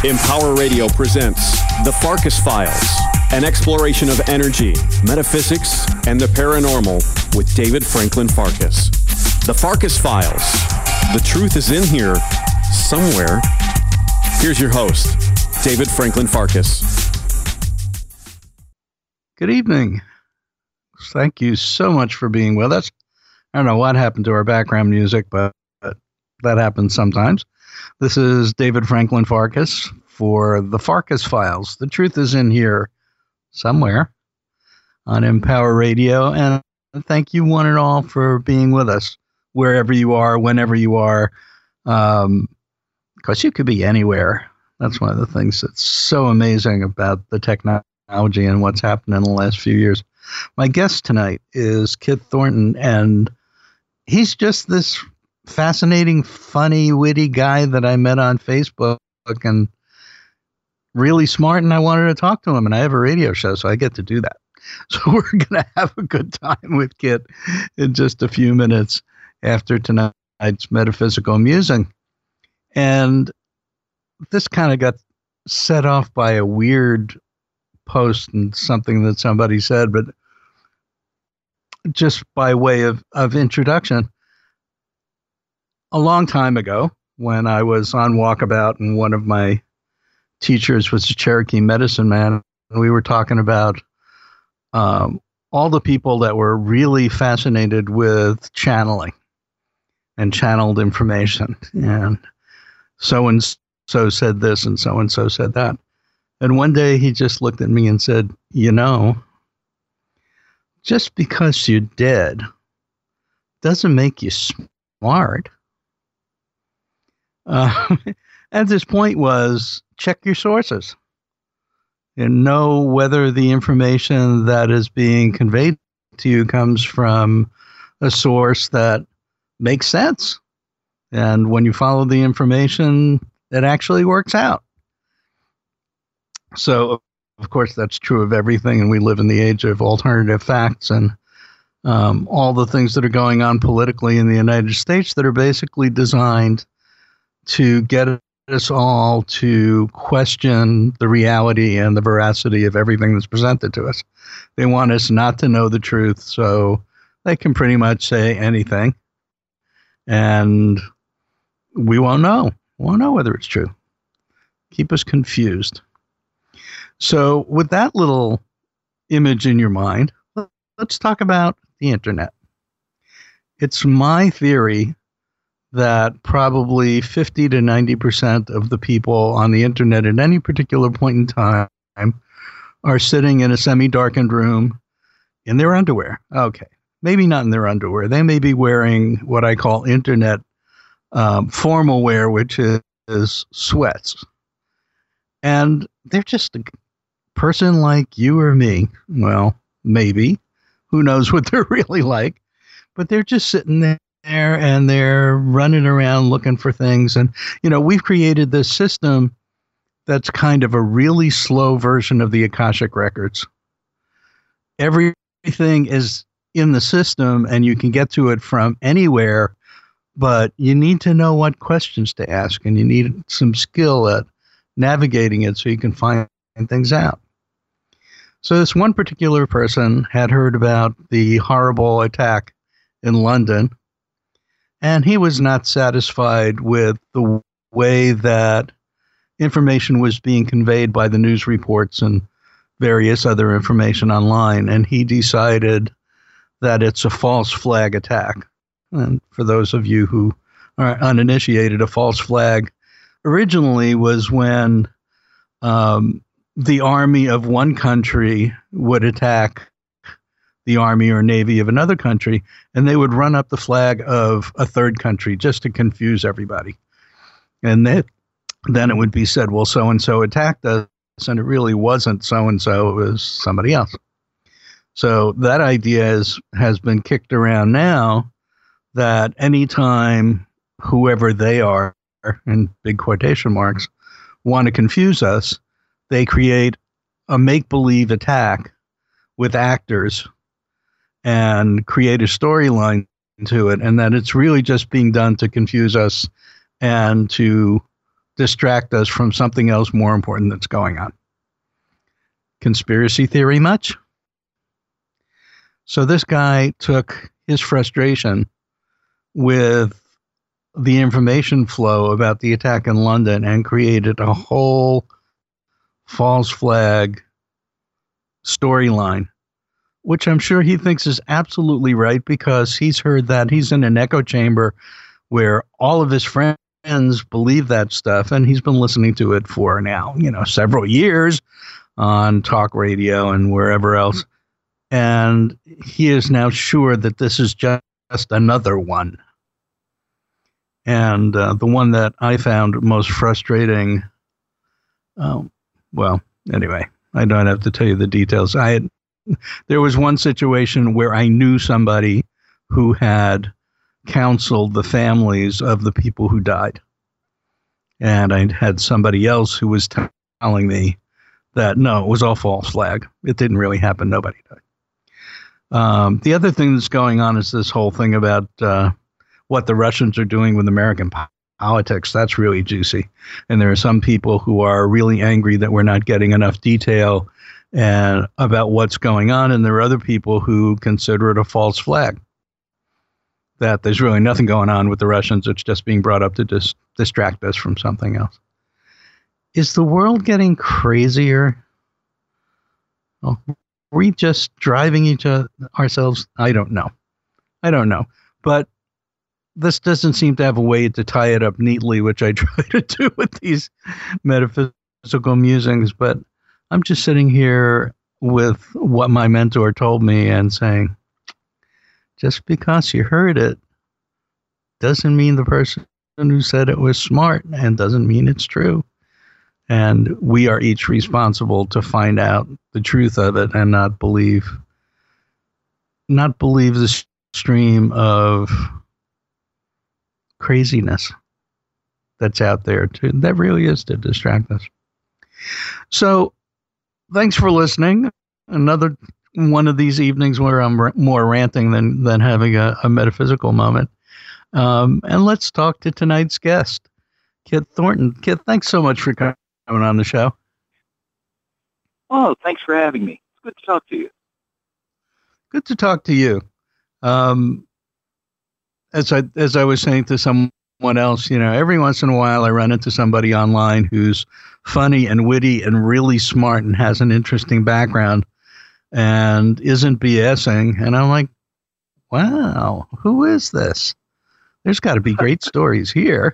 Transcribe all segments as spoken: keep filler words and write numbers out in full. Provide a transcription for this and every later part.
Empower Radio presents The Farkas Files, an exploration of energy, metaphysics, and the paranormal with David Franklin Farkas. The Farkas Files. The truth is in here somewhere. Here's your host, David Franklin Farkas. Good evening. Thank you so much for being with us. I don't know what happened to our background music, but that happens sometimes. This is David Franklin Farkas for The Farkas Files. The truth is in here somewhere on Empower Radio. And thank you one and all for being with us wherever you are, whenever you are. Um, because you could be anywhere. That's one of the things that's so amazing about the technology and what's happened in the last few years. My guest tonight is Kit Thornton, and he's just this fascinating, funny, witty guy that I met on Facebook, and really smart, and I wanted to talk to him, and I have a radio show, so I get to do that. So we're going to have a good time with Kit in just a few minutes after tonight's metaphysical musing. And this kind of got set off by a weird post and something that somebody said, but just by way of, of introduction, a long time ago, when I was on walkabout and one of my teachers was a Cherokee medicine man, and we were talking about um, all the people that were really fascinated with channeling and channeled information. And so-and-so said this and so-and-so said that. And one day he just looked at me and said, you know, just because you're dead doesn't make you smart. Uh, and his point was, check your sources and know whether the information that is being conveyed to you comes from a source that makes sense. And when you follow the information, it actually works out. So, of course, that's true of everything. And we live in the age of alternative facts and um, all the things that are going on politically in the United States that are basically designed to get us all to question the reality and the veracity of everything that's presented to us. They want us not to know the truth, so they can pretty much say anything, and we won't know. We won't know whether it's true. Keep us confused. So with that little image in your mind, let's talk about the internet. It's my theory that probably fifty to ninety percent of the people on the internet at any particular point in time are sitting in a semi-darkened room in their underwear. Okay, maybe not in their underwear. They may be wearing what I call internet um, formal wear, which is, is sweats. And they're just a person like you or me. Well, maybe. Who knows what they're really like. But they're just sitting there. There and they're running around looking for things. And, you know, we've created this system that's kind of a really slow version of the Akashic Records. Everything is in the system and you can get to it from anywhere, but you need to know what questions to ask and you need some skill at navigating it so you can find things out. So this one particular person had heard about the horrible attack in London, and he was not satisfied with the way that information was being conveyed by the news reports and various other information online. And he decided that it's a false flag attack. And for those of you who are uninitiated, a false flag originally was when um, the army of one country would attack the army or navy of another country, and they would run up the flag of a third country just to confuse everybody. And then, then it would be said, well, so-and-so attacked us, and it really wasn't so-and-so, it was somebody else. So that idea is, has been kicked around now that anytime whoever they are, in big quotation marks, want to confuse us, they create a make-believe attack with actors and create a storyline to it, and that it's really just being done to confuse us and to distract us from something else more important that's going on. Conspiracy theory much? So this guy took his frustration with the information flow about the attack in London and created a whole false flag storyline, which I'm sure he thinks is absolutely right because he's heard that. He's in an echo chamber where all of his friends believe that stuff, and he's been listening to it for now, you know, several years on talk radio and wherever else. And he is now sure that this is just another one. And uh, the one that I found most frustrating, um, well, anyway, I don't have to tell you the details. I had, there was one situation where I knew somebody who had counseled the families of the people who died. And I had somebody else who was t- telling me that, no, it was all false flag. It didn't really happen. Nobody died. Um, the other thing that's going on is this whole thing about uh, what the Russians are doing with American po- politics. That's really juicy. And there are some people who are really angry that we're not getting enough detail and about what's going on. And there are other people who consider it a false flag, that there's really nothing going on with the Russians. It's just being brought up to dis- distract us from something else. Is the world getting crazier? Oh, are we just driving each other ourselves? I don't know. I don't know. But this doesn't seem to have a way to tie it up neatly, which I try to do with these metaphysical musings. But I'm just sitting here with what my mentor told me and saying, just because you heard it doesn't mean the person who said it was smart, and doesn't mean it's true. And we are each responsible to find out the truth of it and not believe, not believe the stream of craziness that's out there too. That really is to distract us. So thanks for listening. Another one of these evenings where I'm r- more ranting than, than having a, a metaphysical moment. Um, and let's talk to tonight's guest, Kit Thornton. Kit, thanks so much for coming on the show. Oh, thanks for having me. It's good to talk to you. Good to talk to you. Um, as I as I was saying to someone else, you know, every once in a while I run into somebody online who's funny and witty and really smart and has an interesting background and isn't BSing. And I'm like, wow, who is this? There's got to be great stories here.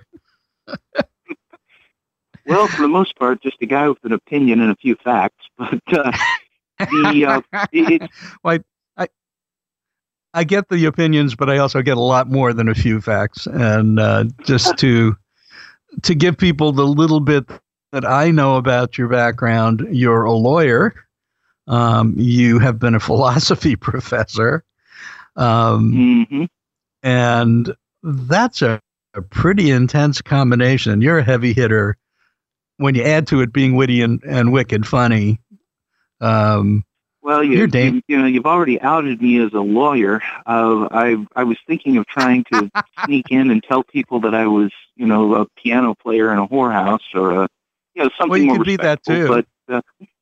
Well, for the most part, just a guy with an opinion and a few facts. But uh, the uh, it, well, I, I I get the opinions, but I also get a lot more than a few facts. And uh, just to to give people the little bit that I know about your background, you're a lawyer. Um, you have been a philosophy professor, um, mm-hmm. and that's a, a pretty intense combination. You're a heavy hitter. When you add to it being witty and, and wicked funny, um, well, you, you're dang- you, you know, you've already outed me as a lawyer. Uh, I I was thinking of trying to sneak in and tell people that I was, you know, a piano player in a whorehouse or a, you know, something well, you more could be that too. But uh,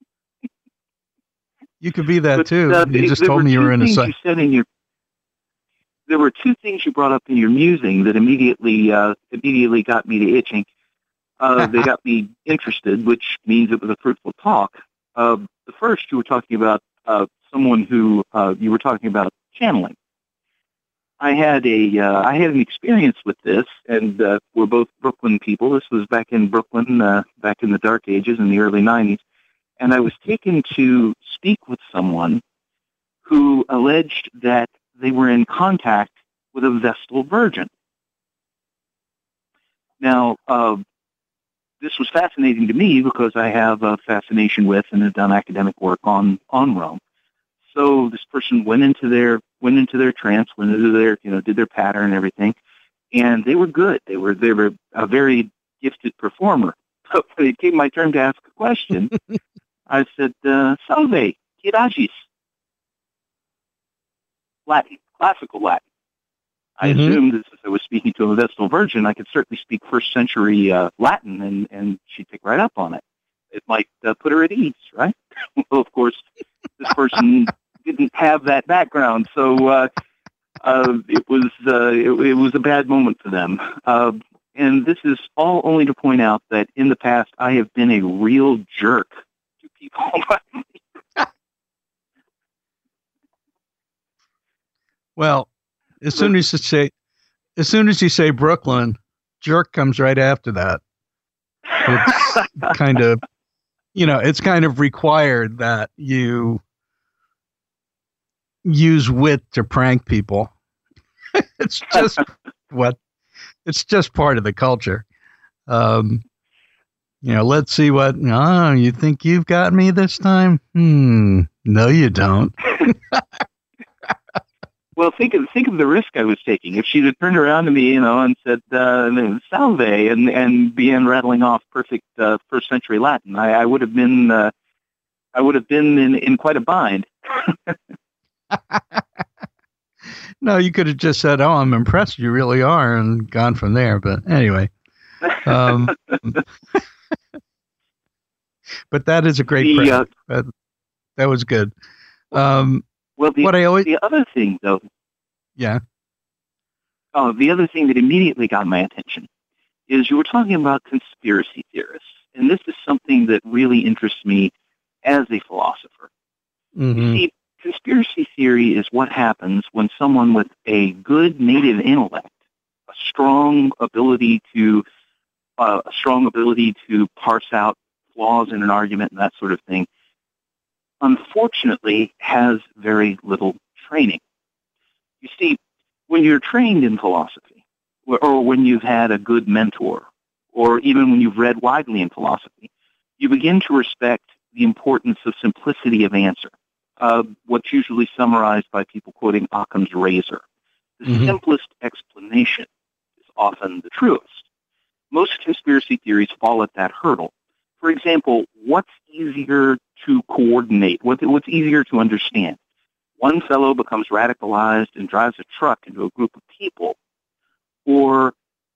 you could be that but, too. Uh, you just there told me you were in a. You said in your there were two things you brought up in your musing that immediately uh, immediately got me to itching. Uh, they got me interested, which means it was a fruitful talk. Uh, the first, you were talking about uh, someone who uh, you were talking about channeling. I had a uh, I had an experience with this, and uh, we're both Brooklyn people. This was back in Brooklyn, uh, back in the dark ages in the early nineties, and I was taken to speak with someone who alleged that they were in contact with a Vestal Virgin. Now, uh, this was fascinating to me because I have a fascination with and have done academic work on, on Rome. So this person went into their went into their trance, went into their you know did their pattern and everything, and they were good. They were they were a very gifted performer. But when it came my turn to ask a question, I said, uh, "Salve, qui agis?" Latin, classical Latin. I Mhm. assumed that since I was speaking to a Vestal Virgin, I could certainly speak first century uh, Latin, and, and she'd pick right up on it. It might uh, put her at ease, right? Well, of course, this person didn't have that background, so uh, uh, it was uh, it, it was a bad moment for them. Uh, and this is all only to point out that in the past, I have been a real jerk to people. Well, as soon as you say, as soon as you say Brooklyn, jerk comes right after that. It's kind of, you know, it's kind of required that you use wit to prank people. It's just what, it's just part of the culture. Um, you know, let's see what, oh, you think you've got me this time? Hmm. No, you don't. Well, think of think of the risk I was taking. If she had turned around to me, you know, and said uh, "Salve" and and began rattling off perfect uh, first century Latin, I, I would have been uh, I would have been in, in quite a bind. No, you could have just said, "Oh, I'm impressed. You really are," and gone from there. But anyway, um, but that is a great The, prank. uh, That, that was good. Um, Well, the, what I always, the other thing, though, yeah, oh, the other thing that immediately got my attention is you were talking about conspiracy theorists, and this is something that really interests me as a philosopher. mhm, You see, conspiracy theory is what happens when someone with a good native intellect, a strong ability to, uh, a strong ability to parse out flaws in an argument and that sort of thing, unfortunately has very little training. You see, when you're trained in philosophy, or, or when you've had a good mentor, or even when you've read widely in philosophy, you begin to respect the importance of simplicity of answer. Uh, what's usually summarized by people quoting Occam's razor. The Mhm. simplest explanation is often the truest. Most conspiracy theories fall at that hurdle. For example, what's easier to coordinate? What, what's easier to understand? One fellow becomes radicalized and drives a truck into a group of people, or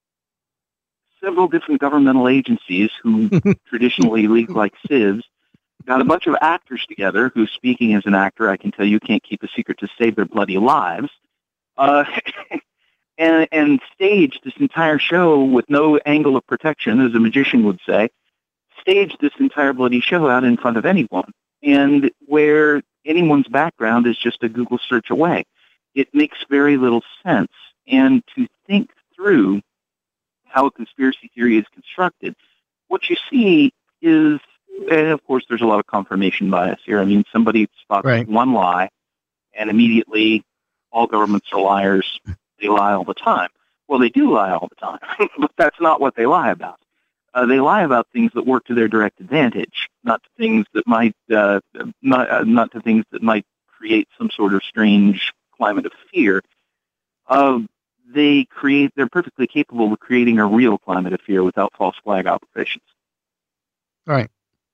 several different governmental agencies who traditionally leak like sieves got a bunch of actors together who, speaking as an actor, I can tell you can't keep a secret to save their bloody lives, uh, and, and staged this entire show with no angle of protection, as a magician would say, staged this entire bloody show out in front of anyone, and where anyone's background is just a Google search away. It makes very little sense. And to think through how a conspiracy theory is constructed, what you see is, and of course there's a lot of confirmation bias here. I mean, somebody spots Right. one lie, and immediately all governments are liars. They lie all the time. Well, they do lie all the time, but that's not what they lie about. Uh, they lie about things that work to their direct advantage, not to things that might uh, not uh, not to things that might create some sort of strange climate of fear. Uh, they create. They're perfectly capable of creating a real climate of fear without false flag operations. right,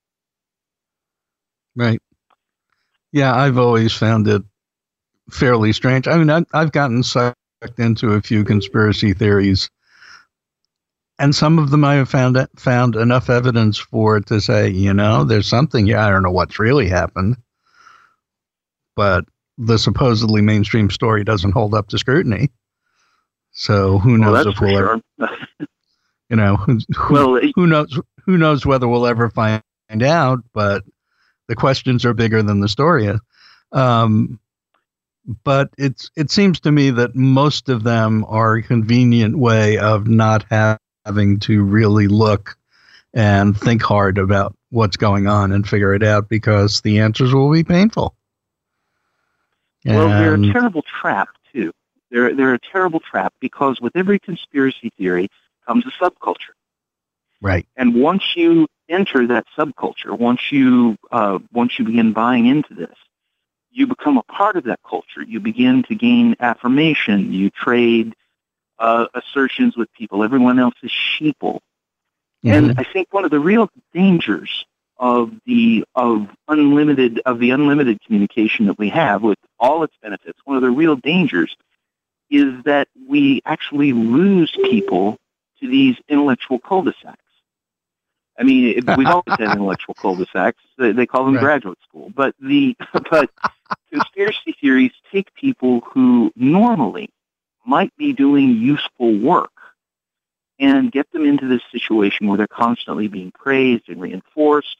right. Yeah, I've always found it fairly strange. I mean, I've, I've gotten sucked into a few conspiracy theories, and some of them I have found found enough evidence for it to say, you know, there's something here. I don't know what's really happened, but the supposedly mainstream story doesn't hold up to scrutiny. So who Well, knows that's if for we'll sure. ever, you know, who, Well, who knows, who knows whether we'll ever find out, but the questions are bigger than the story is. Um, but it's, it seems to me that most of them are a convenient way of not ha- having to really look and think hard about what's going on and figure it out, because the answers will be painful. Well, they're a And- terrible trap, too. They're, they're a terrible trap because with every conspiracy theory comes a subculture. right. And once you enter that subculture, once you uh, once you begin buying into this, you become a part of that culture. You begin to gain affirmation. You trade uh, assertions with people. Everyone else is sheeple. Mhm. And I think one of the real dangers of the of unlimited of the unlimited communication that we have, with all its benefits, one of the real dangers is that we actually lose people to these intellectual cul-de-sacs. I mean, we've always had intellectual cul-de-sacs. They, they call them Right. graduate school. But the but conspiracy theories take people who normally might be doing useful work and get them into this situation where they're constantly being praised and reinforced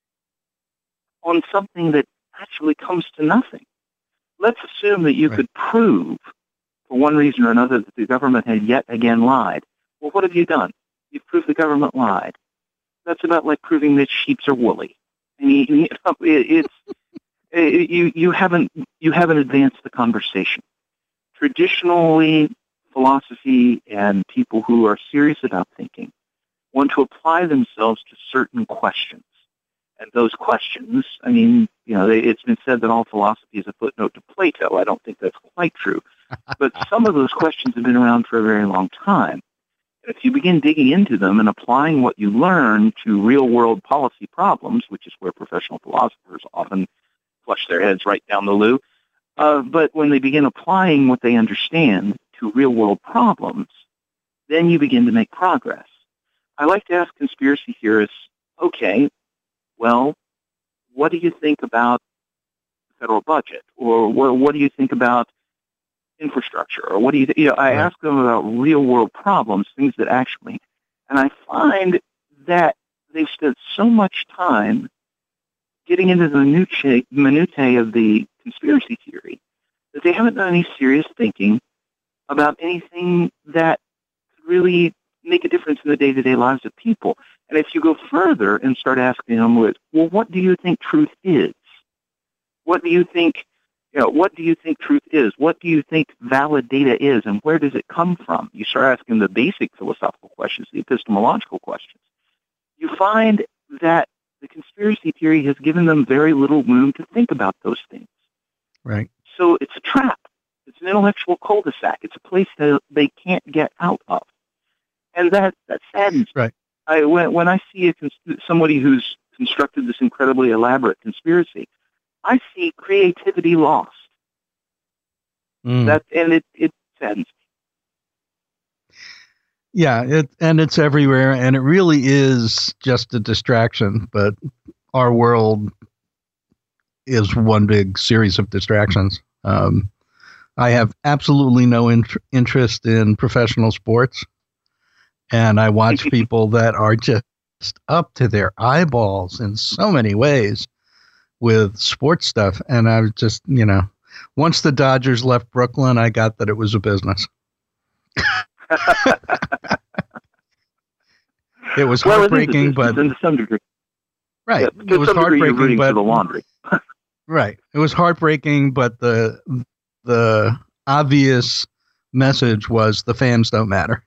on something that actually comes to nothing. Let's assume that you Right. could prove, for one reason or another, that the government had yet again lied. Well, what have you done? You've proved the government lied. That's about like proving that sheep are woolly. I mean, you know, it, it's it, you you haven't you haven't advanced the conversation. Traditionally, philosophy and people who are serious about thinking want to apply themselves to certain questions. And those questions, I mean, you know, they, it's been said that all philosophy is a footnote to Plato. I don't think that's quite true. But some of those questions have been around for a very long time. And if you begin digging into them and applying what you learn to real-world policy problems, which is where professional philosophers often flush their heads right down the loo, uh, but when they begin applying what they understand to real-world problems, then you begin to make progress. I like to ask conspiracy theorists, okay, well, what do you think about the federal budget? Or what, what do you think about infrastructure? Or what do you, th- you know, I Right. ask them about real world problems, things that actually, and I find that they've spent so much time getting into the minutiae, minutiae of the conspiracy theory that they haven't done any serious thinking about anything that could really make a difference in the day-to-day lives of people. And if you go further and start asking them with, well, what do you think truth is? What do you think, you know, what do you think truth is? What do you think valid data is? And where does it come from? You start asking the basic philosophical questions, the epistemological questions. You find that the conspiracy theory has given them very little room to think about those things. Right. So it's a trap. It's an intellectual cul-de-sac. It's a place that they can't get out of. And that, that saddens me. Right. I, when, when I see a cons- somebody who's constructed this incredibly elaborate conspiracy, I see creativity lost. Mm. That, and it, it saddens me. Yeah, it and it's everywhere, and it really is just a distraction. But our world is one big series of distractions. Um, I have absolutely no int- interest in professional sports, and I watch people that are just up to their eyeballs in so many ways with sports stuff. And I was just, you know, once the Dodgers left Brooklyn, I got that it was a business. It was well, heartbreaking, it is but to some degree, right, yeah, it to was some degree, you're heartbreaking, rooting but for the laundry. right, it was heartbreaking, but the the obvious message was the fans don't matter.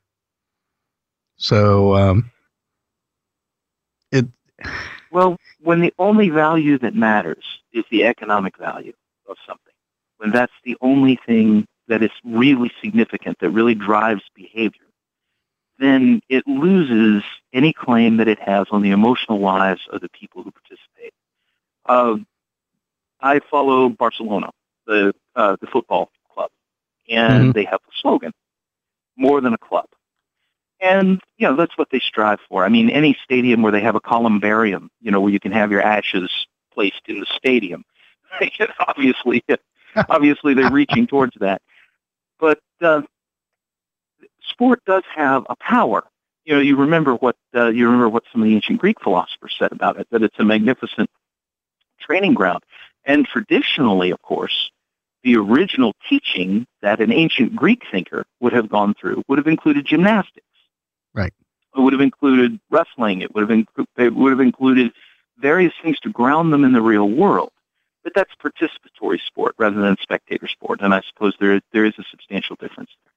So um, it. Well, when the only value that matters is the economic value of something, when that's the only thing that is really significant, that really drives behavior, then it loses any claim that it has on the emotional lives of the people who participate. Uh, I follow Barcelona, the uh, the football club, and Mm-hmm. they have a slogan, more than a club. And, you know, that's what they strive for. I mean, any stadium where they have a columbarium, you know, where you can have your ashes placed in the stadium, obviously, obviously they're reaching towards that. But uh, sport does have a power. You know, you remember what uh, you remember what some of the ancient Greek philosophers said about it, that it's a magnificent training ground. And traditionally, of course, the original teaching that an ancient Greek thinker would have gone through would have included gymnastics. Right. It would have included wrestling. It would have inc- it would have included various things to ground them in the real world. But that's participatory sport rather than spectator sport, and I suppose there is, there is a substantial difference there.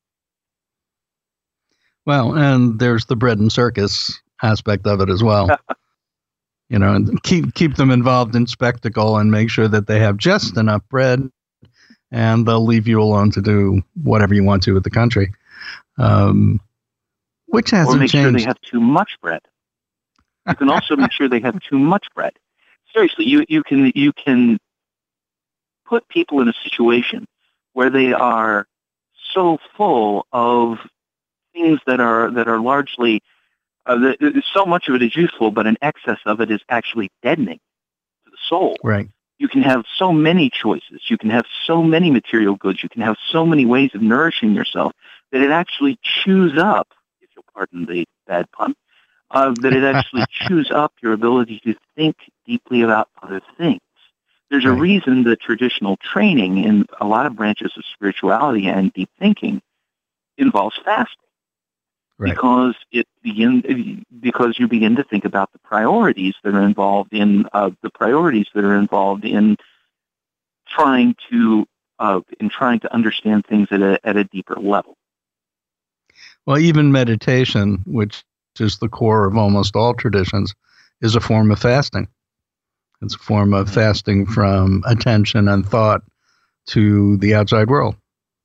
Well, and there's the bread and circus aspect of it as well. You know, and keep keep them involved in spectacle and make sure that they have just enough bread, and they'll leave you alone to do whatever you want to with the country. Um, which hasn't Or make changed. sure they have too much bread. You can also make sure they have too much bread. Seriously, you, you can you can put people in a situation where they are so full of things that are that are largely uh, that, so much of it is useful, but an excess of it is actually deadening to the soul. Right. You can have so many choices. You can have so many material goods. You can have so many ways of nourishing yourself that it actually chews up, if you'll pardon the bad pun, uh, that it actually chews up your ability to think deeply about other things. There's a Right. reason that traditional training in a lot of branches of spirituality and deep thinking involves fasting. Right. Because it begin because you begin to think about the priorities that are involved in uh, the priorities that are involved in trying to uh, in trying to understand things at a at a deeper level. Well, even meditation, which is the core of almost all traditions, is a form of fasting. It's a form of fasting from attention and thought to the outside world.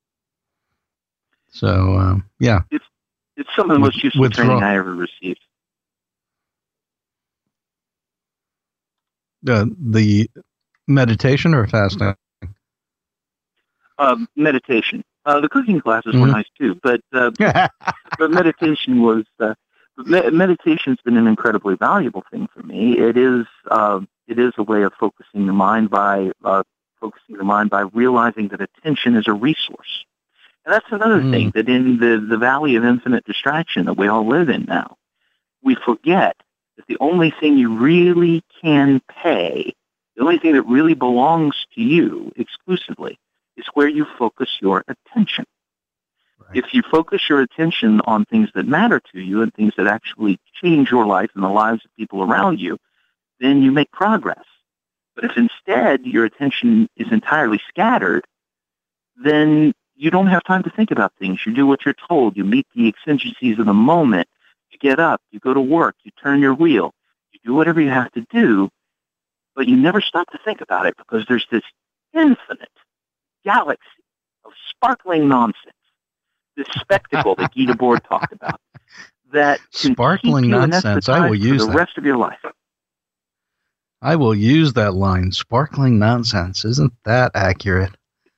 So, um, yeah. It's it's some of the most useful Withdraw- training I ever received. Uh, the meditation or fasting? Um, meditation. Uh, the cooking classes were Mhm. nice too, but uh, but meditation was uh, me- meditation's been an incredibly valuable thing for me. It is uh, it is a way of focusing the mind by uh, focusing the mind by realizing that attention is a resource. And that's another Mm. thing, that in the, the valley of infinite distraction that we all live in now, we forget that the only thing you really can pay, the only thing that really belongs to you exclusively, is where you focus your attention. Right. If you focus your attention on things that matter to you and things that actually change your life and the lives of people around you, then you make progress. But if instead your attention is entirely scattered, then you don't have time to think about things. You do what you're told. You meet the exigencies of the moment. You get up. You go to work. You turn your wheel. You do whatever you have to do, but you never stop to think about it because there's this infinite galaxy of sparkling nonsense, this spectacle that Guy Debord talked about, that can Sparkling keep you nonsense. I will anesthetized use for the that. rest of your life. I will use that line. Sparkling nonsense. Isn't that accurate?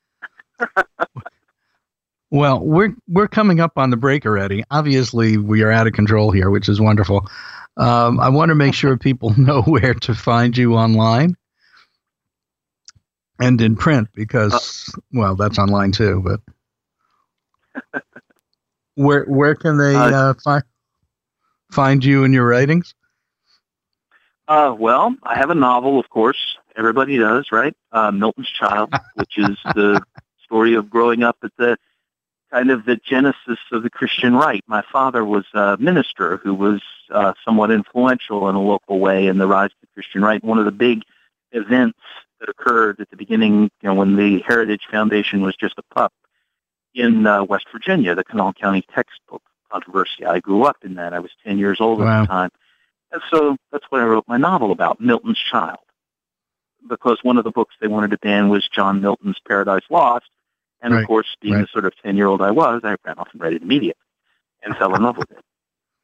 Well, we're we're coming up on the break already. Obviously, we are out of control here, which is wonderful. Um, I want to make sure people know where to find you online and in print, because, well, that's online too. But where where can they Uh, uh, find find you and your writings? Uh, well, I have a novel, of course. Everybody does, right? Uh, Milton's Child, which is the story of growing up at the kind of the genesis of the Christian right. My father was a minister who was uh, somewhat influential in a local way in the rise of the Christian right. One of the big events that occurred at the beginning, you know, when the Heritage Foundation was just a pup in uh, West Virginia, the Kanawha County textbook controversy. I grew up in that. I was ten years old Wow. at the time. And so that's what I wrote my novel about, Milton's Child, because one of the books they wanted to ban was John Milton's Paradise Lost. And, Right, of course, being right. the sort of ten-year-old I was, I ran off and read it immediately and fell in love with it.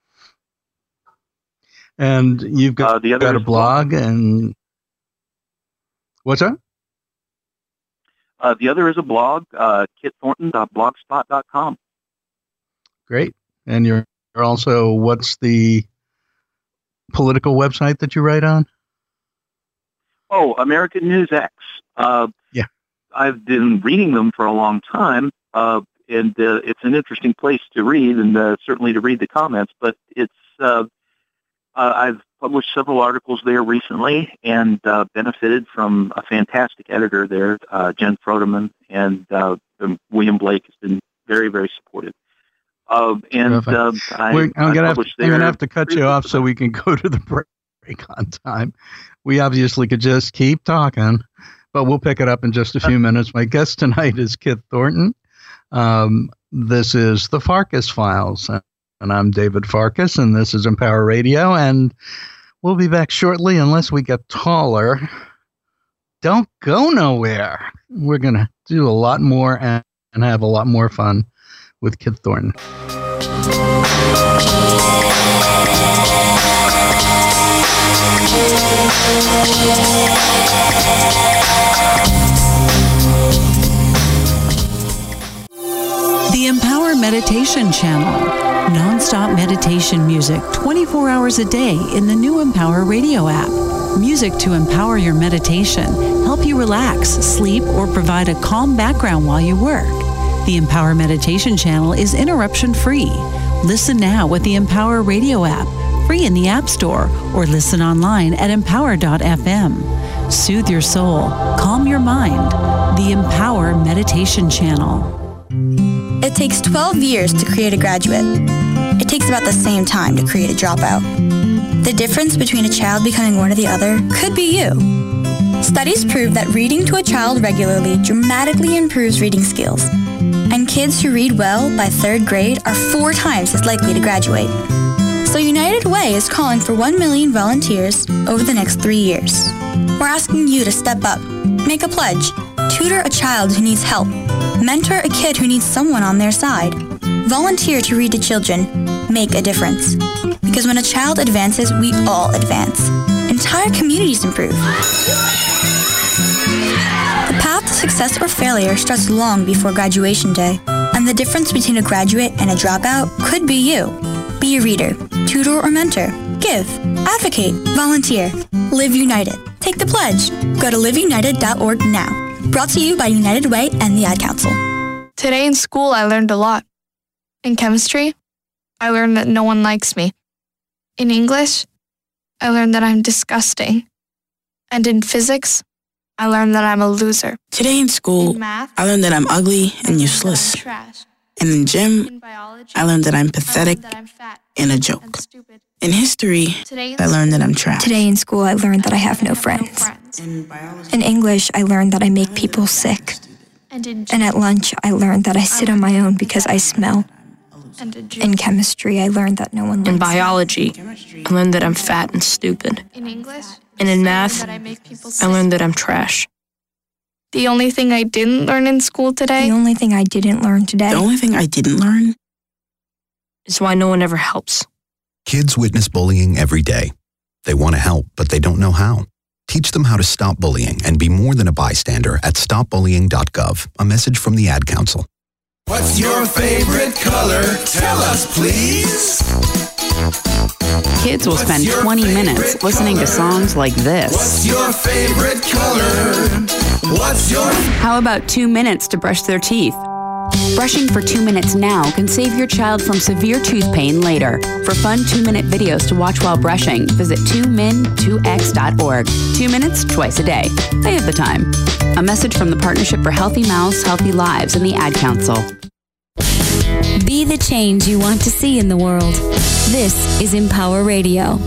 And you've got, Uh, the other got a is blog, and what's that? Uh, the other is a blog, uh, kit thornton dot blogspot dot com. Great. And you're you're also, what's the political website that you write on? Oh, American News X. Uh, Yeah. I've been reading them for a long time, uh, and uh, it's an interesting place to read, and uh, certainly to read the comments. But it's uh, uh, I've published several articles there recently, and uh, benefited from a fantastic editor there, uh, Jen Frodeman, and uh, um, William Blake has been very, very supportive. Uh, and Perfect. uh, I, We're, I'm I gonna have, published I'm gonna there have to cut pretty you off so we can go to the break on time. We obviously could just keep talking, but we'll pick it up in just a few minutes. My guest tonight is Kit Thornton. Um, this is the Farkas Files, and I'm David Farkas, and this is Empower Radio, and we'll be back shortly unless we get taller. Don't go nowhere. We're gonna do a lot more and, and have a lot more fun with Kit Thornton. The Meditation Channel. Non-stop meditation music twenty-four hours a day in the new Empower Radio app. Music to empower your meditation, help you relax, sleep, or provide a calm background while you work. The Empower Meditation Channel is interruption-free. Listen now with the Empower Radio app, free in the App Store, or listen online at empower dot f m. Soothe your soul, calm your mind. The Empower Meditation Channel. It takes twelve years to create a graduate. It takes about the same time to create a dropout. The difference between a child becoming one or the other could be you. Studies prove that reading to a child regularly dramatically improves reading skills. And kids who read well by third grade are four times as likely to graduate. So United Way is calling for one million volunteers over the next three years. We're asking you to step up, make a pledge, tutor a child who needs help, mentor a kid who needs someone on their side, volunteer to read to children, make a difference. Because when a child advances, we all advance. Entire communities improve. The path to success or failure starts long before graduation day, and the difference between a graduate and a dropout could be you. Be a reader, tutor or mentor, give, advocate, volunteer. Live United. Take the pledge. Go to live united dot org now. Brought to you by United Way and the Ad Council. Today in school, I learned a lot. In chemistry, I learned that no one likes me. In English, I learned that I'm disgusting. And in physics, I learned that I'm a loser. Today in school, in math, I learned that I'm ugly and useless. I'm trash. And in gym, In biology, I learned that I'm pathetic I learned that I'm fat and a joke. and stupid. In history, Today in I learned that I'm trash. Today in school, I learned that I have no friends. In English, I learned that I make people sick. And in And at lunch, I learned that I sit on my own because I smell. and in In chemistry, I learned that no one likes In me. biology, I learned that I'm fat and stupid. In English, And in I math, learned that I make people I sick. learned that I'm trash. The only thing I didn't learn in school today The only thing I didn't learn today. The only thing I didn't learn Is why no one ever helps. Kids witness bullying every day. They want to help, but they don't know how. Teach them how to stop bullying and be more than a bystander at stop bullying dot gov. A message from the Ad Council. What's your favorite color? Tell us, please. Kids will spend twenty minutes listening to songs like this. What's your favorite color? What's your... How about two minutes to brush their teeth? Brushing for two minutes now can save your child from severe tooth pain later. For fun two-minute videos to watch while brushing, visit two min two x dot org. Two minutes, twice a day. They have the time. A message from the Partnership for Healthy Mouths, Healthy Lives and the Ad Council. Be the change you want to see in the world. This is Empower Radio.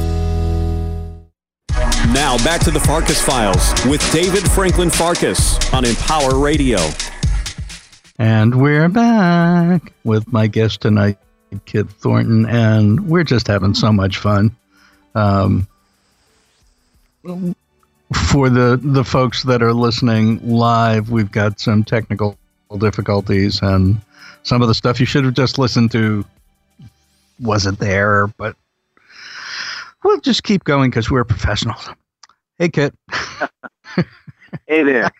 Now back to the Farkas Files with David Franklin Farkas on Empower Radio. And we're back with my guest tonight, Kit Thornton, and we're just having so much fun. Um, for the, the folks that are listening live, we've got some technical difficulties, and some of the stuff you should have just listened to wasn't there, but we'll just keep going because we're professionals. Hey, Kit. Hey there.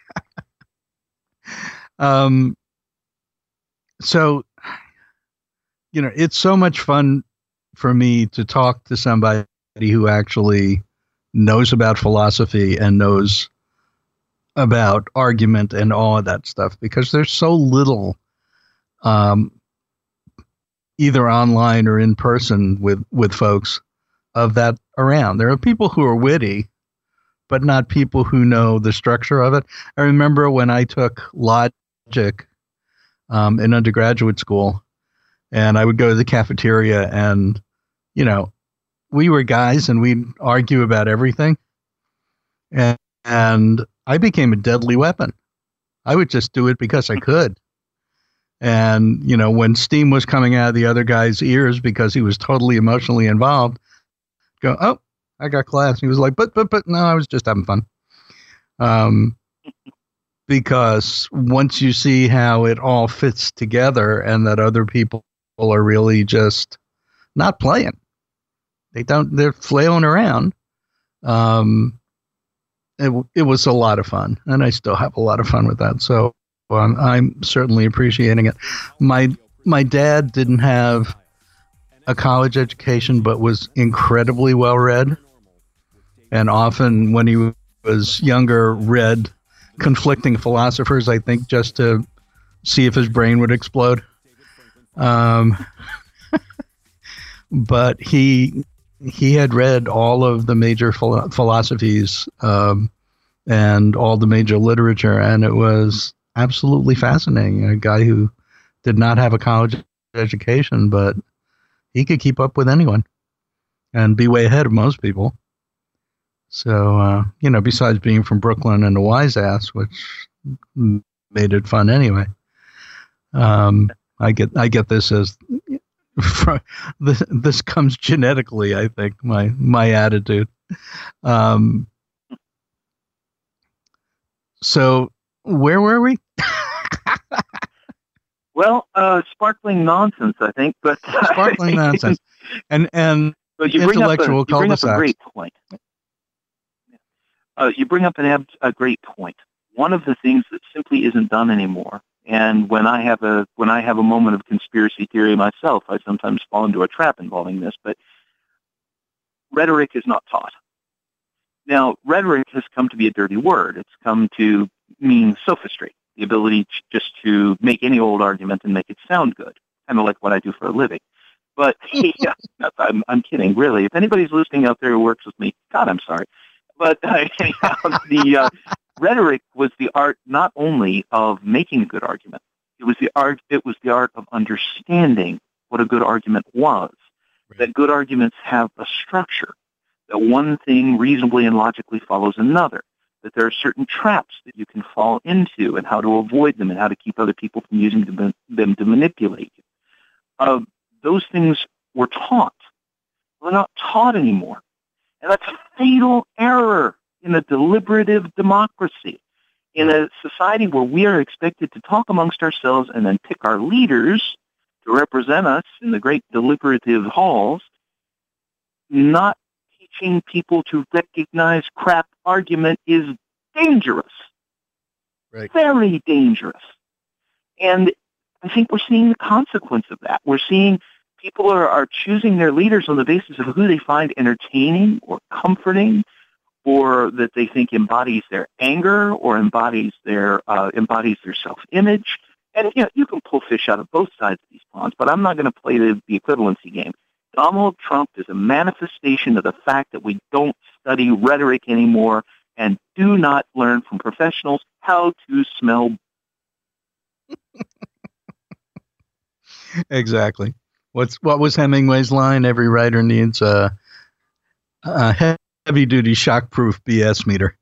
um, so, you know, it's so much fun for me to talk to somebody who actually knows about philosophy and knows about argument and all of that stuff, because there's so little um, either online or in person with, with folks of that around. There are people who are witty, but not people who know the structure of it. I remember when I took logic um, in undergraduate school, and I would go to the cafeteria, and, you know, we were guys and we'd argue about everything. And, and I became a deadly weapon. I would just do it because I could. And, you know, when steam was coming out of the other guy's ears because he was totally emotionally involved, go, oh, I got class. And he was like, but, but, but, no, I was just having fun. Um, because once you see how it all fits together and that other people are really just not playing, they don't, they're flailing around. Um, it, it was a lot of fun, and I still have a lot of fun with that. So um, I'm certainly appreciating it. My my dad didn't have a college education, but was incredibly well read. And often when he was younger, read conflicting philosophers, I think, just to see if his brain would explode. Um, but he he had read all of the major philo- philosophies um, and all the major literature, and it was absolutely fascinating. A guy who did not have a college education, but he could keep up with anyone and be way ahead of most people. So, uh, you know, besides being from Brooklyn and a wise ass, which made it fun anyway. Um, I get, I get this as this, this comes genetically, I think, my, my attitude. Um, so where were we? Well, uh, sparkling nonsense, I think, but sparkling nonsense, and and but you intellectual bring up a, you bring up a cul-de-sacs. great point. Uh, you bring up an ab- a great point. One of the things that simply isn't done anymore, and when I have a when I have a moment of conspiracy theory myself, I sometimes fall into a trap involving this. But rhetoric is not taught. Now, rhetoric has come to be a dirty word. It's come to mean sophistry. The ability to, just to make any old argument and make it sound good, kind of like what I do for a living. But yeah, I'm, I'm kidding, really. If anybody's listening out there who works with me, God, I'm sorry. But uh, anyhow, the uh, rhetoric was the art not only of making a good argument. It was the art. It was the art of understanding what a good argument was. Right. That good arguments have a structure. That one thing reasonably and logically follows another. That there are certain traps that you can fall into and how to avoid them and how to keep other people from using them, them to manipulate you. Uh, those things were taught. They're not taught anymore. And that's a fatal error in a deliberative democracy. In a society where we are expected to talk amongst ourselves and then pick our leaders to represent us in the great deliberative halls, not teaching people to recognize crap argument is dangerous. Right. Very dangerous. And I think we're seeing the consequence of that. We're seeing people are, are choosing their leaders on the basis of who they find entertaining or comforting, or that they think embodies their anger or embodies their uh, embodies their self-image. And you know, you can pull fish out of both sides of these ponds, but I'm not going to play the, the equivalency game. Donald Trump is a manifestation of the fact that we don't study rhetoric anymore and do not learn from professionals how to smell. Exactly. What's what was Hemingway's line? Every writer needs a, a heavy-duty shock-proof B S meter,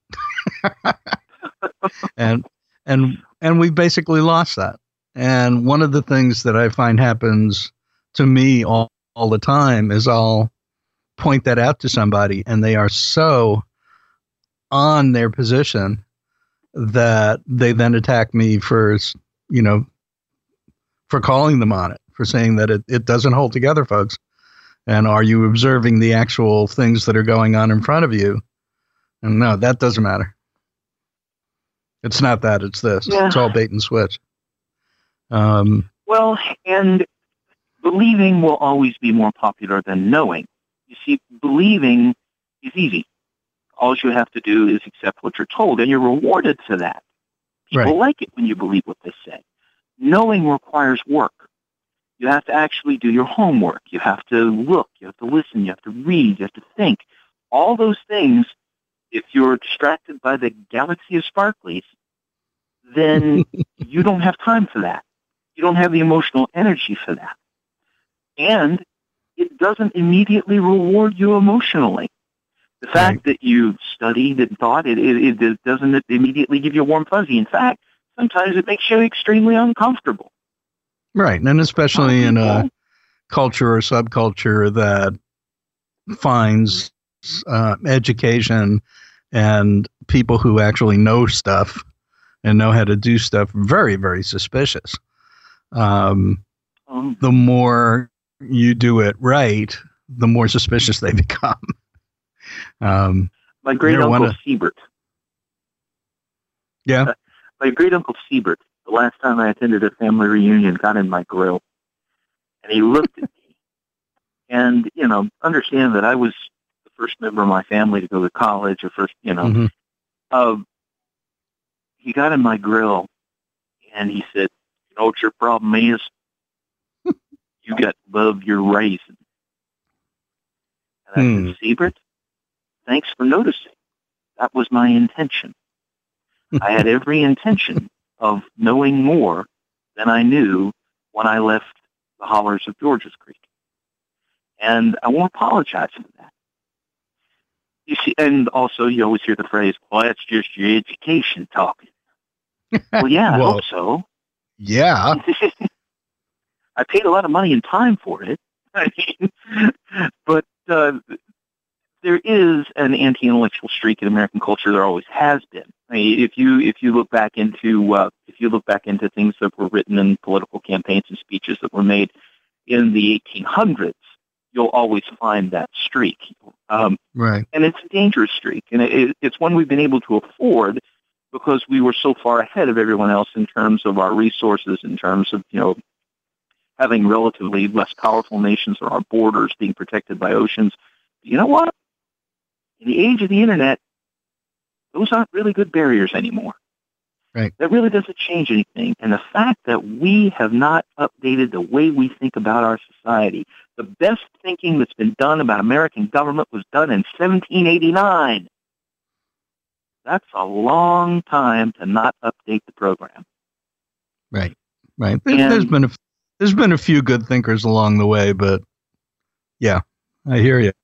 and and and we basically lost that. And one of the things that I find happens to me all. all the time is I'll point that out to somebody and they are so on their position that they then attack me for, you know, for calling them on it, for saying that it, it doesn't hold together, folks. And are you observing the actual things that are going on in front of you? And no, that doesn't matter. It's not that, it's this. Yeah. It's all bait and switch. Um, well, and believing will always be more popular than knowing. You see, believing is easy. All you have to do is accept what you're told, and you're rewarded for that. People right. like it when you believe what they say. Knowing requires work. You have to actually do your homework. You have to look. You have to listen. You have to read. You have to think. All those things, if you're distracted by the galaxy of sparklies, then you don't have time for that. You don't have the emotional energy for that. And it doesn't immediately reward you emotionally. The fact right. that you studied and thought, it, it, it doesn't immediately give you a warm fuzzy. In fact, sometimes it makes you extremely uncomfortable. Right, and especially in a culture or subculture that finds uh, education and people who actually know stuff and know how to do stuff very, very suspicious. Um, um, the more you do it right, the more suspicious they become. um, my great uncle of, Siebert. Yeah. Uh, my great uncle Siebert, the last time I attended a family reunion, got in my grill. And he looked at me. And, you know, understand that I was the first member of my family to go to college, or first, you know. Mm-hmm. Uh, he got in my grill, and he said, you know what your problem is? You got to love your raisin. And I Hmm. said, Siebert, thanks for noticing. That was my intention. I had every intention of knowing more than I knew when I left the hollers of Georges Creek. And I won't apologize for that. You see, and also you always hear the phrase, well, that's just your education talking. Well, yeah, I Well, hope so. Yeah. I paid a lot of money and time for it. I mean, but uh, there is an anti-intellectual streak in American culture. There always has been. I mean, if you if you look back into uh, if you look back into things that were written in political campaigns and speeches that were made in the eighteen hundreds, you'll always find that streak. Um, Right. and it's a dangerous streak, and it, it's one we've been able to afford because we were so far ahead of everyone else in terms of our resources, in terms of, you know, having relatively less powerful nations, or our borders being protected by oceans. You know what? In the age of the internet, those aren't really good barriers anymore. Right. That really doesn't change anything. And the fact that we have not updated the way we think about our society, the best thinking that's been done about American government was done in seventeen eighty-nine. That's a long time to not update the program. Right. Right. There, And- there's been a there's been a few good thinkers along the way, but yeah, I hear you.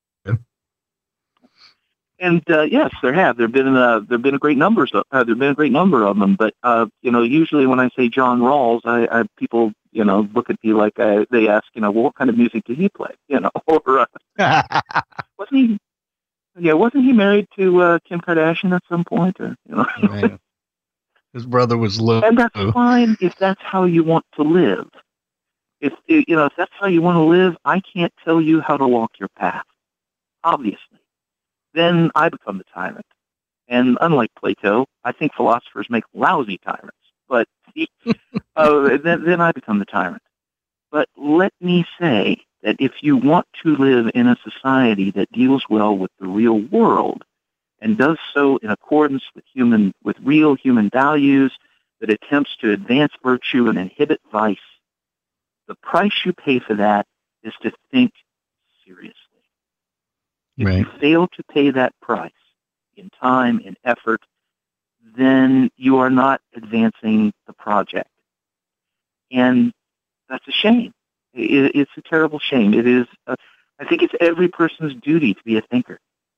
And uh, yes, there have. There've been uh, there've been a great numbers. Of, uh, there've been a great number of them. But uh, you know, usually when I say John Rawls, I, I people you know look at me like I, they ask, you know, well, what kind of music did he play? You know, or uh, wasn't he? Yeah, wasn't he married to uh, Kim Kardashian at some point? Or you know, Right. His brother was Lou. and that's fine if that's how you want to live. If you know if that's how you want to live, I can't tell you how to walk your path. Obviously. Then I become the tyrant. And unlike Plato, I think philosophers make lousy tyrants. But uh, then, then I become the tyrant. But let me say that if you want to live in a society that deals well with the real world and does so in accordance with human, with real human values, that attempts to advance virtue and inhibit vice, the price you pay for that is to think seriously. If Right. you fail to pay that price in time and effort, then you are not advancing the project. And that's a shame. It, it's a terrible shame. It is. A, I think it's every person's duty to be a thinker.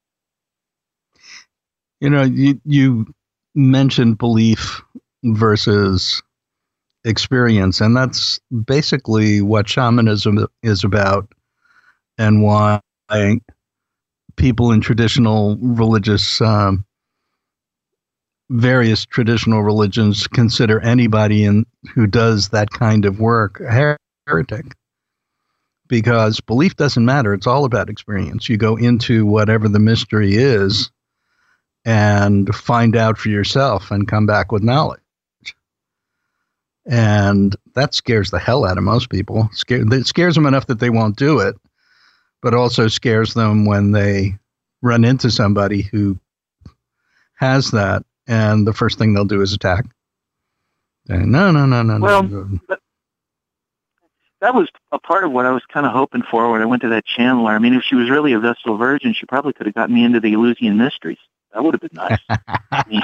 You know, you you mentioned belief versus experience, and that's basically what shamanism is about, and why people in traditional religious, um, various traditional religions consider anybody in who does that kind of work a heretic. Because belief doesn't matter. It's all about experience. You go into whatever the mystery is and find out for yourself and come back with knowledge. And that scares the hell out of most people. Scare, it scares them enough that they won't do it, but also scares them when they run into somebody who has that, and the first thing they'll do is attack. And no, no, no, no, Well, no. but that was a part of what I was kind of hoping for when I went to that channeler. I mean, if she was really a Vestal Virgin, she probably could have gotten me into the Eleusinian Mysteries. That would have been nice. I, mean,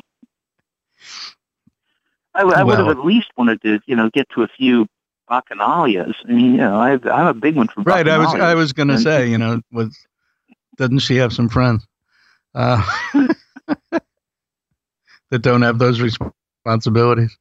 I, I would have Well- at least wanted to, you know, get to a few Bacchanalias. I mean, you know, I have, I'm a big one for Right, I was Bacchanalias. I was going to And- say, you know, was doesn't she have some friends uh, that don't have those responsibilities?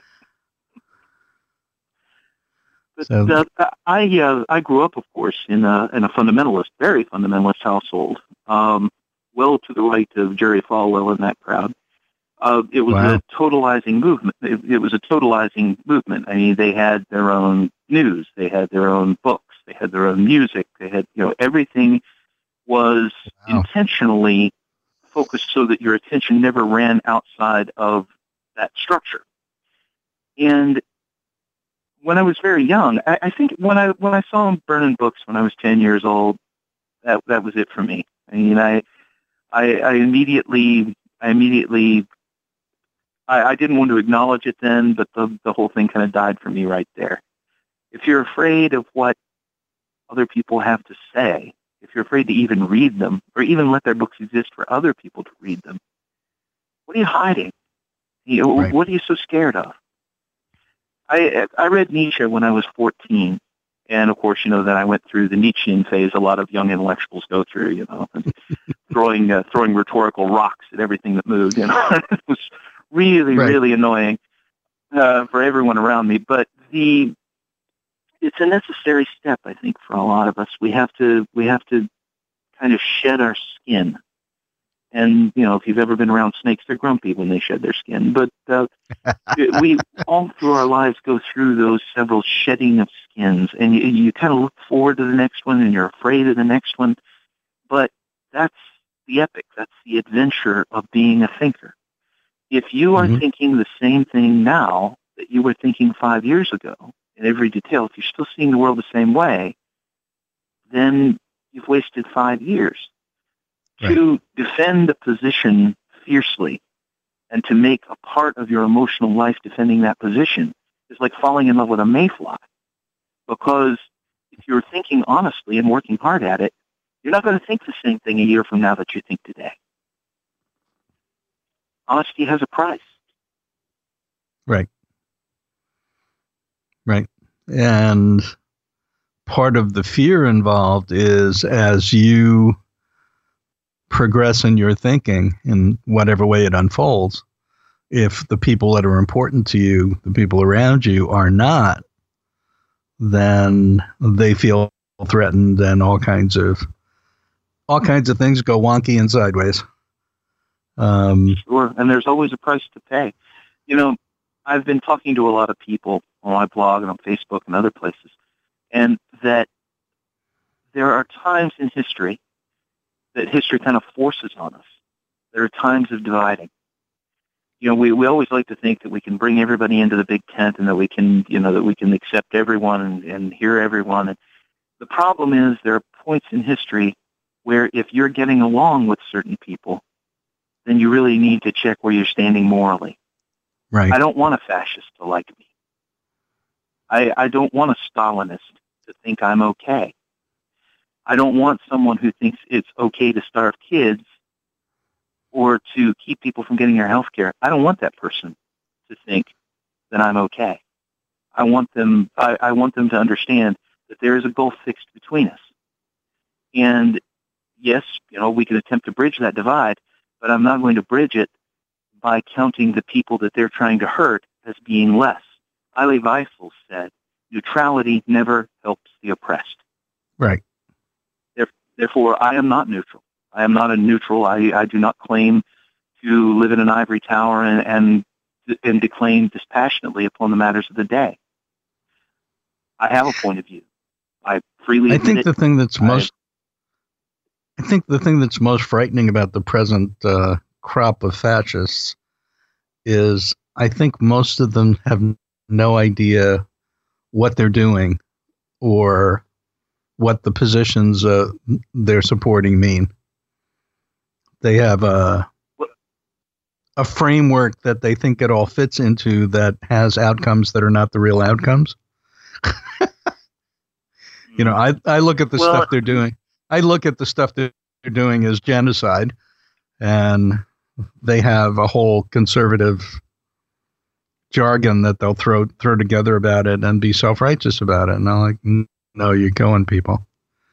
But So- uh, I uh, I grew up, of course, in a in a fundamentalist, very fundamentalist household, um, well to the right of Jerry Falwell in that crowd. Uh, it was Wow. a totalizing movement. It, it was a totalizing movement. I mean, they had their own news, they had their own books, they had their own music, they had, you know, everything was Wow. intentionally focused so that your attention never ran outside of that structure. And when I was very young, I, I think when I when I saw him burning books when I was ten years old, that that was it for me. I mean, I I, I immediately I immediately I, I didn't want to acknowledge it then, but the the whole thing kind of died for me right there. If you're afraid of what other people have to say, if you're afraid to even read them or even let their books exist for other people to read them, what are you hiding? You know, right. What are you so scared of? I I read Nietzsche when I was fourteen, and of course, you know, then I went through the Nietzschean phase a lot of young intellectuals go through, you know, throwing uh, throwing rhetorical rocks at everything that moved. You know, it was really right. really annoying uh, for everyone around me. But the it's a necessary step, I think, for a lot of us. We have to we have to kind of shed our skin. And, you know, if you've ever been around snakes, they're grumpy when they shed their skin. But uh, we all through our lives go through those several shedding of skins. And you, you kind of look forward to the next one, and you're afraid of the next one. But that's the epic. That's the adventure of being a thinker. If you are mm-hmm. thinking the same thing now that you were thinking five years ago, in every detail, if you're still seeing the world the same way, then you've wasted five years. Right. To defend a position fiercely and to make a part of your emotional life defending that position is like falling in love with a mayfly. Because if you're thinking honestly and working hard at it, you're not going to think the same thing a year from now that you think today. Honesty has a price. Right. Right. And part of the fear involved is as you progress in your thinking in whatever way it unfolds, if the people that are important to you, the people around you, are not, then they feel threatened and all kinds of all kinds of things go wonky and sideways. Um, sure, and there's always a price to pay. You know, I've been talking to a lot of people on my blog and on Facebook and other places, and that there are times in history that history kind of forces on us. There are times of dividing. You know, we, we always like to think that we can bring everybody into the big tent and that we can, you know, that we can accept everyone and, and hear everyone. And the problem is there are points in history where if you're getting along with certain people, then you really need to check where you're standing morally. Right. I don't want a fascist to like me. I, I don't want a Stalinist to think I'm okay. I don't want someone who thinks it's okay to starve kids or to keep people from getting their health care. I don't want that person to think that I'm okay. I want them, I, I want them to understand that there is a gulf fixed between us. And yes, you know, we can attempt to bridge that divide, but I'm not going to bridge it by counting the people that they're trying to hurt as being less. Elie Wiesel said, neutrality never helps the oppressed. Right. Therefore, I am not neutral. I am not a neutral. I, I do not claim to live in an ivory tower and, and and declaim dispassionately upon the matters of the day. I have a point of view. I freely. I think it. the thing that's most. I think the thing that's most frightening about the present uh, crop of fascists is I think most of them have no idea what they're doing or what the positions uh, they're supporting mean. They have a a framework that they think it all fits into that has outcomes that are not the real outcomes. You know, I, I look at the well, stuff they're doing. I look at the stuff that they're doing as genocide, and they have a whole conservative jargon that they'll throw throw together about it and be self-righteous about it. And I'm like, no, you're going, people.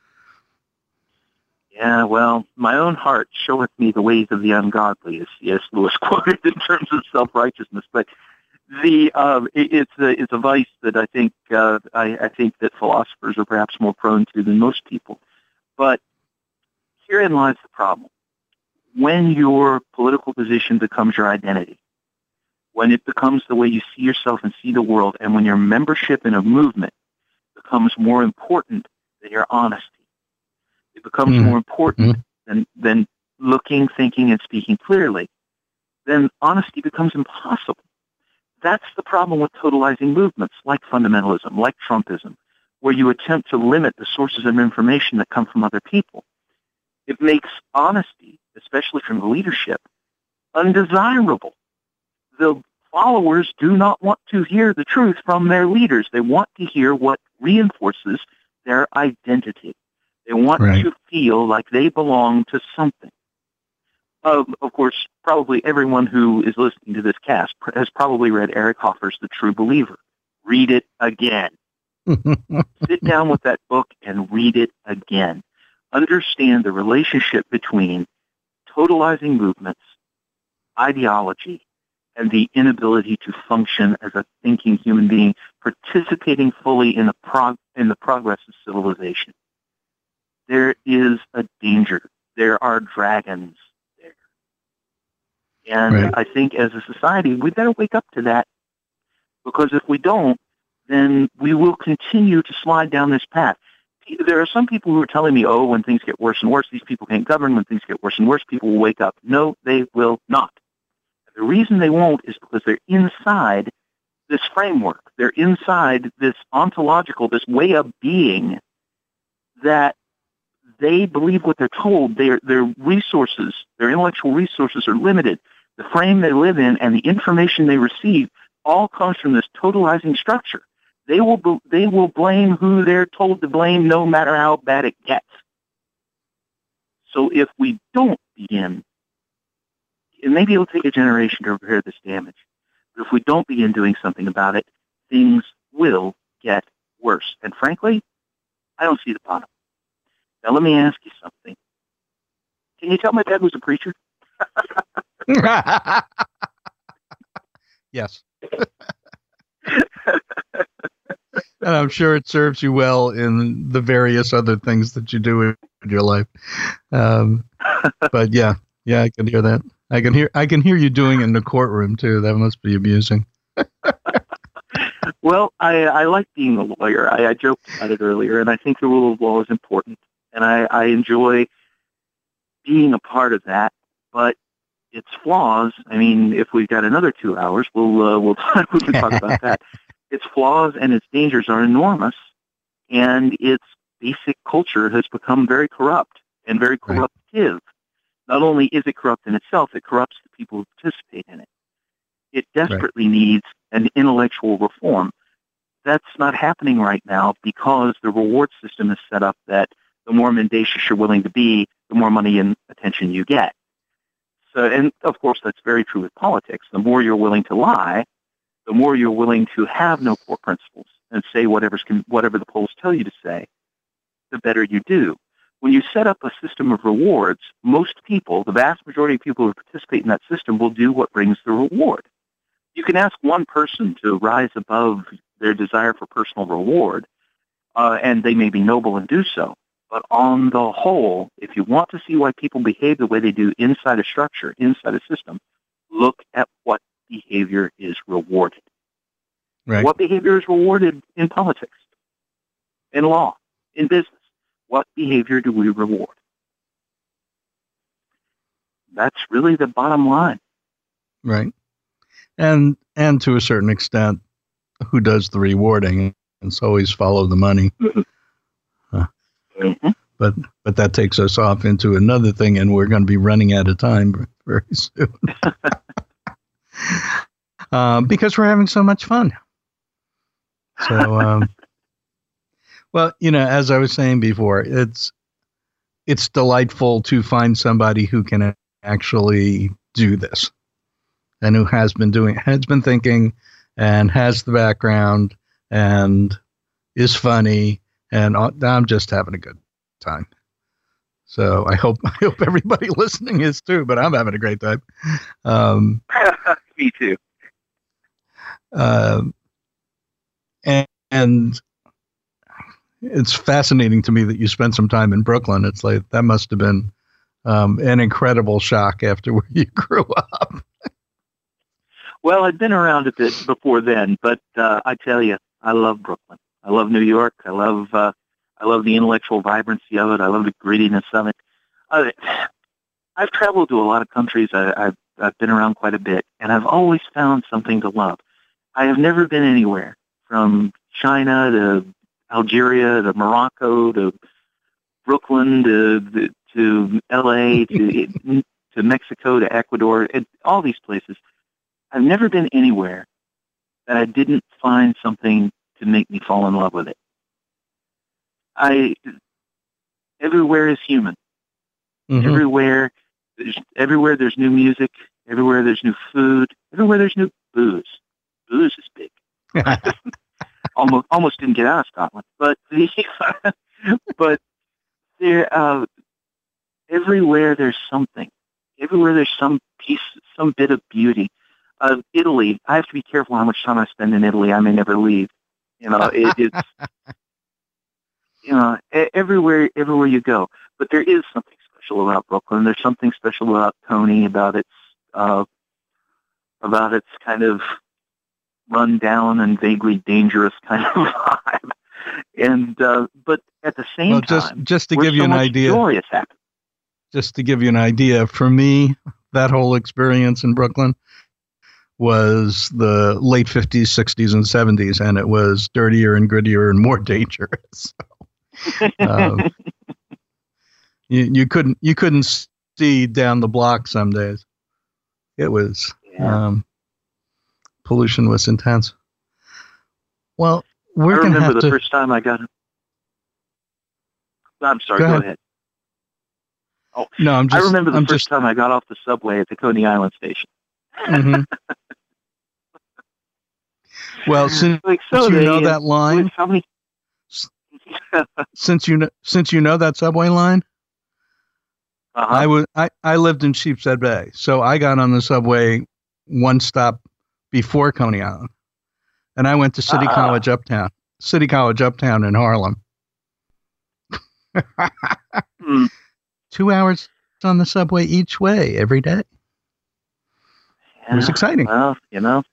Yeah, well, my own heart showeth me the ways of the ungodly, as C S Lewis quoted in terms of self-righteousness. But the um, it, it's a it's a vice that I think uh, I, I think that philosophers are perhaps more prone to than most people. But herein lies the problem: when your political position becomes your identity, when it becomes the way you see yourself and see the world, and when your membership in a movement becomes more important than your honesty. It becomes mm. more important mm. than, than looking, thinking, and speaking clearly. Then honesty becomes impossible. that's the problem with totalizing movements like fundamentalism, like Trumpism, where you attempt to limit the sources of information that come from other people. It makes honesty, especially from the leadership, undesirable. The followers do not want to hear the truth from their leaders. They want to hear what reinforces their identity. They want right. to feel like they belong to something. Uh, of course, probably everyone who is listening to this cast has probably read Eric Hoffer's The True Believer. Read it again. Sit down with that book and read it again. Understand the relationship between totalizing movements, ideology, and the inability to function as a thinking human being, participating fully in the prog- in the progress of civilization. There is a danger. There are dragons there. And right. I think as a society, we better wake up to that, because if we don't, then we will continue to slide down this path. There are some people who are telling me, oh, when things get worse and worse, these people can't govern. When things get worse and worse, people will wake up. No, they will not. The reason they won't is because they're inside this framework. They're inside this ontological, this way of being that they believe what they're told. Their, their resources, their intellectual resources are limited. The frame they live in and the information they receive all comes from this totalizing structure. They will they will blame who they're told to blame, no matter how bad it gets. So if we don't begin, and maybe it'll take a generation to repair this damage, but if we don't begin doing something about it, things will get worse. And frankly, I don't see the bottom. Now let me ask you something. Can you tell my dad was a preacher? Yes. And I'm sure it serves you well in the various other things that you do in your life. Um, but yeah, yeah, I can hear that. I can hear, I can hear you doing it in the courtroom too. That must be amusing. Well, I, I like being a lawyer. I, I joked about it earlier, and I think the rule of law is important, and I, I enjoy being a part of that. But its flaws, I mean, if we've got another two hours, we'll uh, we'll talk, we can talk about that. Its flaws and its dangers are enormous, and its basic culture has become very corrupt and very corruptive. Right. Not only is it corrupt in itself, it corrupts the people who participate in it. It desperately right. needs an intellectual reform. That's not happening right now because the reward system is set up that the more mendacious you're willing to be, the more money and attention you get. So, and of course, that's very true with politics. The more you're willing to lie, the more you're willing to have no core principles and say whatever's, whatever the polls tell you to say, the better you do. When you set up a system of rewards, most people, the vast majority of people who participate in that system, will do what brings the reward. You can ask one person to rise above their desire for personal reward, uh, and they may be noble and do so. But on the whole, if you want to see why people behave the way they do inside a structure, inside a system, look at what behavior is rewarded. Right. What behavior is rewarded in politics, in law, in business? What behavior do we reward? That's really the bottom line. Right. And and to a certain extent, who does the rewarding? It's always follow the money. Mm-hmm. Uh, mm-hmm. But but that takes us off into another thing, and we're going to be running out of time very soon. um, because we're having so much fun. So, um, well, you know, as I was saying before, it's it's delightful to find somebody who can actually do this, and who has been doing, has been thinking, and has the background, and is funny, and I'm just having a good time. So I hope I hope everybody listening is too, but I'm having a great time. Um, Me too. Uh, and, and it's fascinating to me that you spent some time in Brooklyn. It's like that must have been um, an incredible shock after where you grew up. Well, I'd been around a bit before then, but uh, I tell you, I love Brooklyn. I love New York. I love uh, I love the intellectual vibrancy of it. I love the grittiness of it. Uh, I've traveled to a lot of countries. I, I've I've been around quite a bit, and I've always found something to love. I have never been anywhere from China to Algeria to Morocco to Brooklyn to to L A to to Mexico to Ecuador and all these places. I've never been anywhere that I didn't find something to make me fall in love with it. I everywhere is human. Mm-hmm. Everywhere there's everywhere there's new music. Everywhere there's new food. Everywhere there's new booze. Booze is big. almost almost didn't get out of Scotland, but but there uh, everywhere there's something. Everywhere there's some piece, some bit of beauty. Uh, Italy. I have to be careful how much time I spend in Italy. I may never leave. You know, it, it's you know everywhere everywhere you go. But there is something special about Brooklyn. There's something special about Coney, about its uh, about its kind of run down and vaguely dangerous kind of vibe. And uh, but at the same well, just, time, just to where give you so an much idea, joy has happened. Just to give you an idea, for me, that whole experience in Brooklyn was the late fifties, sixties, and seventies, and it was dirtier and grittier and more dangerous. So, um, you, you couldn't you couldn't see down the block some days. It was yeah. um, pollution was intense. Well, we're I going to have remember the to. first time I got it. I'm sorry. Go Go, ahead. ahead. Oh no, I'm just. I remember the I'm first just, time I got off the subway at the Coney Island station. Mm-hmm. Well, since like, so you they, know uh, that line, how many? since you know, since you know that subway line, uh-huh. I was I, I lived in Sheepshead Bay, so I got on the subway one stop before Coney Island, and I went to City uh-huh. College Uptown, City College Uptown in Harlem. hmm. Two hours on the subway each way every day. Yeah, it was exciting. Well, you know,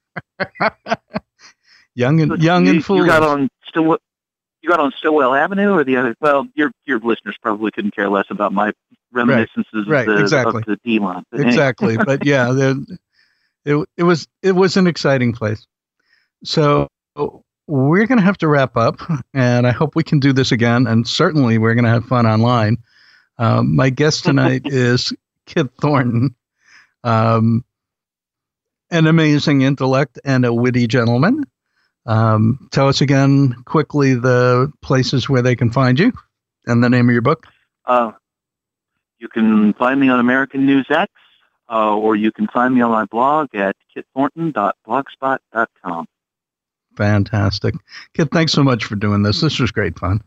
young and so young you, and foolish. You got on still. You got on Stillwell Avenue or the other? Well, your your listeners probably couldn't care less about my reminiscences right, right, of the, exactly. of the D line. But exactly, anyway. but yeah, it it was it was an exciting place. So we're going to have to wrap up, and I hope we can do this again. And certainly, we're going to have fun online. Um, my guest tonight is Kit Thornton, um, an amazing intellect and a witty gentleman. Um, tell us again quickly the places where they can find you and the name of your book. Uh, you can find me on American News X, uh, or you can find me on my blog at kit thornton dot blogspot dot com. Fantastic. Kit, thanks so much for doing this. This was great fun.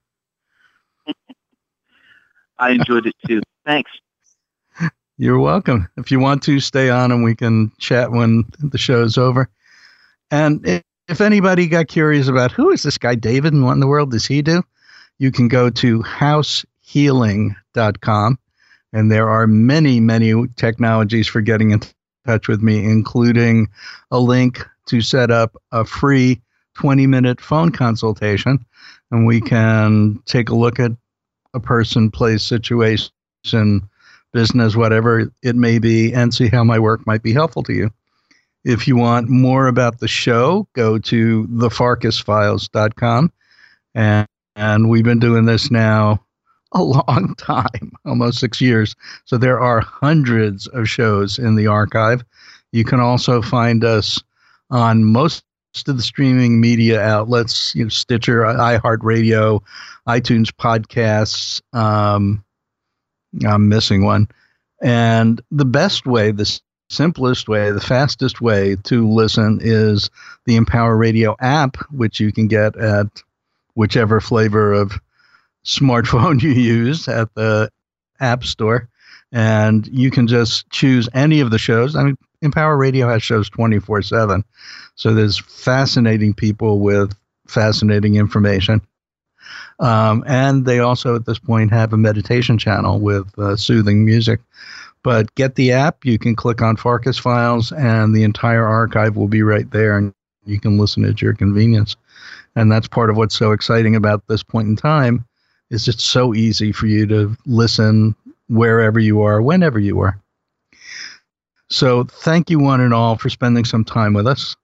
I enjoyed it too. Thanks. You're welcome. If you want to, stay on and we can chat when the show's over. And if, if anybody got curious about who is this guy David and what in the world does he do, you can go to house healing dot com. And there are many, many technologies for getting in touch with me, including a link to set up a free twenty minute phone consultation. And we can take a look at a person, place, situation, business, whatever it may be, and see how my work might be helpful to you. If you want more about the show, go to the farkas files dot com. And, and we've been doing this now a long time, almost six years. So there are hundreds of shows in the archive. You can also find us on most of the streaming media outlets, you know, Stitcher, iHeartRadio, iTunes podcasts. Um, I'm missing one. And the best way, the simplest way, the fastest way to listen is the Empower Radio app, which you can get at whichever flavor of smartphone you use at the App Store. And you can just choose any of the shows. I mean, Empower Radio has shows twenty-four seven. So there's fascinating people with fascinating information. Um, and they also, at this point, have a meditation channel with uh, soothing music. But get the app. You can click on Farkas Files, and the entire archive will be right there, and you can listen at your convenience. And that's part of what's so exciting about this point in time, is it's so easy for you to listen wherever you are, whenever you are. So thank you one and all for spending some time with us.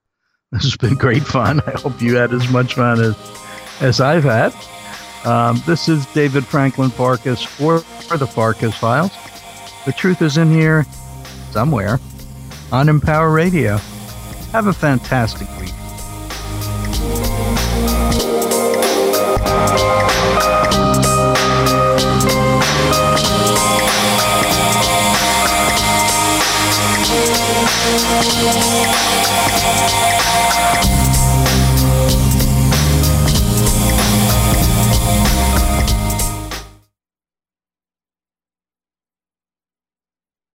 This has been great fun. I hope you had as much fun as, as I've had. Um, this is David Franklin Farkas for, for the Farkas Files. The truth is in here somewhere on Empower Radio. Have a fantastic week. We'll be right back.